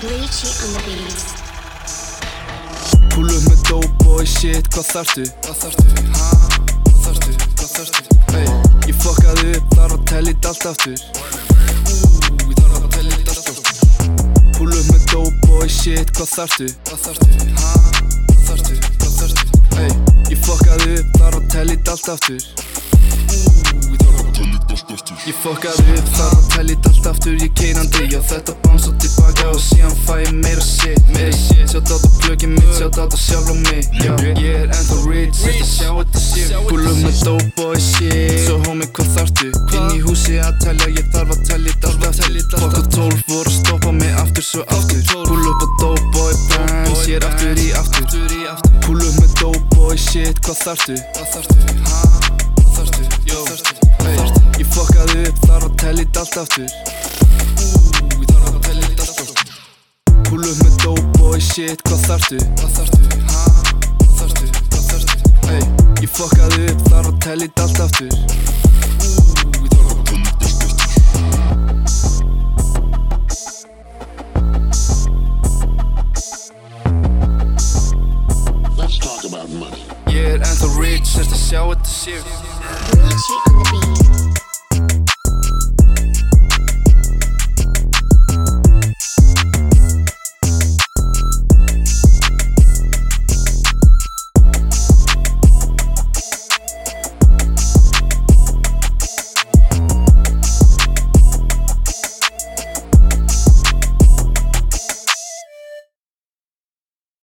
Bleachy on the beat. Pull upp með dope boy shit, hvað þarftu? Hvað þarftu? Ey, ég fokkaði upp, þarf að tellja þetta allt aftur. Ég þarf að tellja þetta allt aftur. Pull upp með dope boy shit, hvað þarftu? Hvað þarftu? Ey, ég fokkaði upp, þarf að tellja þetta allt aftur. Ég fokkaði upp, þarf að tellja þetta allt aftur. Ég keyrandi, já þetta bánsa tilbaka og síðan fæ ég meira shit. Sjátt át á plugin mitt, sjátt át á sjálf á mig. Já, ég ennþá rich, þetta sjá þetta shit. Pull upp með dope boy shit. Svo homie, hvað þarftu? Inn í húsi að telja, ég þarf að tellja þetta allt aftur. Fokk og 12 voru að stoppa mig aftur svo aftur. Pull upp á dope boy brands, ég aftur í aftur. Pull upp með dope boy shit, hvað þarftu? Ég fokkaði upp, þarf að tellja þetta allt aftur. Pull upp með dope boy shit, hvað þarftu? Ey, ég fokkaði upp, þarf að tellja þetta allt aftur. Let's talk about money. Ég ennþá rich, þetta sjá þetta shit. Bleachy on the beat.